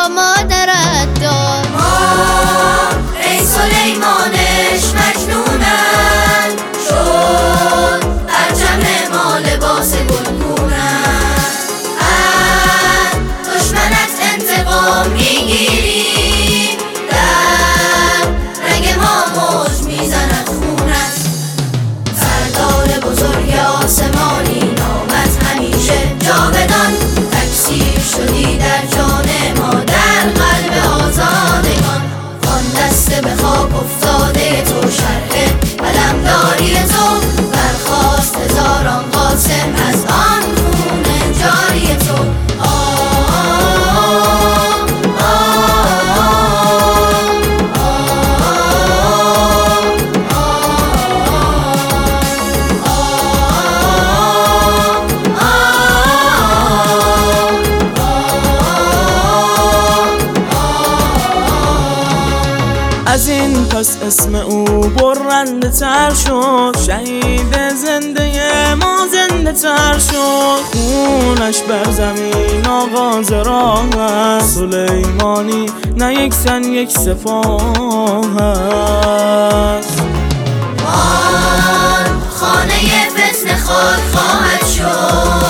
را مادرت داد. ما ای سلیمانش مجنونن شد پرچم ما لباس گلگونن. از دشمنت انتقام میگیری در رگ ما موج میزند خونت. سردار بزرگ آسمانی نامت همیشه جاودان تکثیر شدی در جان ما در قلب آزادگان. آن دست به خاک افتاده تو شرح قلمداری تو برخاست هزاران قاسم از آن خون جاری تو. از این پس اسم او برنده تر شد، شهید زنده ما زنده تر شد. خونش بر زمین آغاز راه است، سلیمانی نه یک تن یک سپاه است. آن خانه فتنه خاک خواهد شد